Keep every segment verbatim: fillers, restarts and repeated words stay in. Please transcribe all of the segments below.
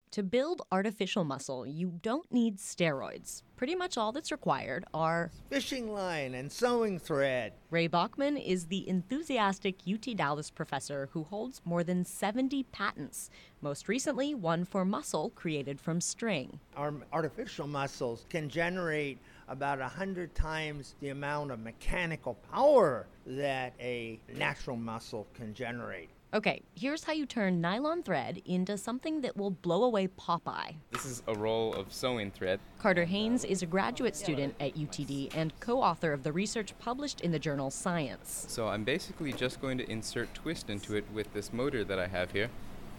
To build artificial muscle, you don't need steroids. Pretty much all that's required are fishing line and sewing thread. Ray Bachman is the enthusiastic U T Dallas professor who holds more than seventy patents, most recently one for muscle created from string. Our artificial muscles can generate about one hundred times the amount of mechanical power that a natural muscle can generate. Okay, here's how you turn nylon thread into something that will blow away Popeye. This is a roll of sewing thread. Carter Haynes is a graduate student at U T D and co-author of the research published in the journal Science. So I'm basically just going to insert twist into it with this motor that I have here.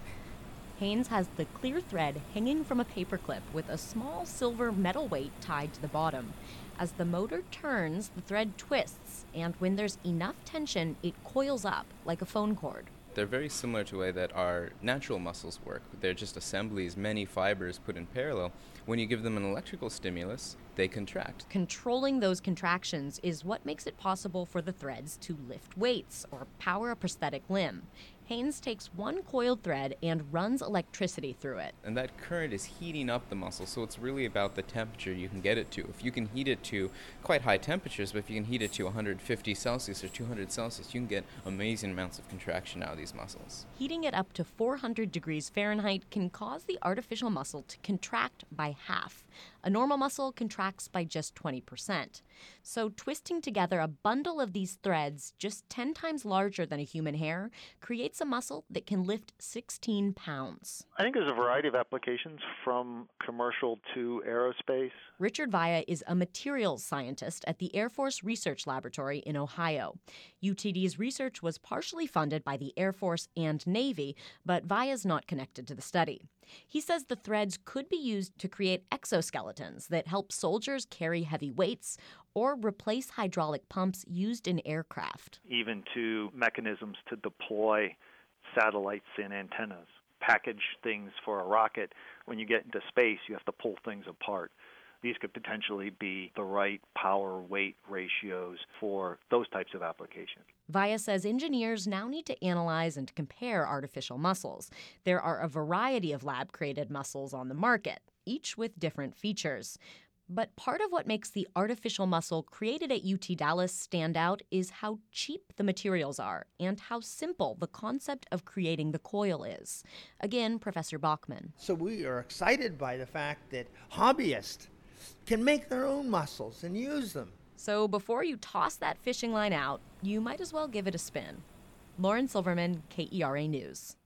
Haynes has the clear thread hanging from a paperclip with a small silver metal weight tied to the bottom. As the motor turns, the thread twists, and when there's enough tension, it coils up like a phone cord. They're very similar to the way that our natural muscles work. They're just assemblies, many fibers put in parallel. When you give them an electrical stimulus, they contract. Controlling those contractions is what makes it possible for the threads to lift weights or power a prosthetic limb. Haynes takes one coiled thread and runs electricity through it. And that current is heating up the muscle, so it's really about the temperature you can get it to. If you can heat it to quite high temperatures, but if you can heat it to one hundred fifty Celsius or two hundred Celsius, you can get amazing amounts of contraction out of these muscles. Heating it up to four hundred degrees Fahrenheit can cause the artificial muscle to contract by half. A normal muscle contracts by just twenty percent. So twisting together a bundle of these threads, just ten times larger than a human hair, creates a muscle that can lift sixteen pounds. I think there's a variety of applications from commercial to aerospace. Richard Via is a materials scientist at the Air Force Research Laboratory in Ohio. U T D's research was partially funded by the Air Force and Navy, but Via's not connected to the study. He says the threads could be used to create exoskeletons that help soldiers carry heavy weights or replace hydraulic pumps used in aircraft. Even to mechanisms to deploy satellites and antennas, package things for a rocket. When you get into space, you have to pull things apart. These could potentially be the right power-weight ratios for those types of applications. Via says engineers now need to analyze and compare artificial muscles. There are a variety of lab-created muscles on the market, each with different features. But part of what makes the artificial muscle created at U T Dallas stand out is how cheap the materials are and how simple the concept of creating the coil is. Again, Professor Bachman. So we are excited by the fact that hobbyists can make their own muscles and use them. So before you toss that fishing line out, you might as well give it a spin. Lauren Silverman, K E R A News.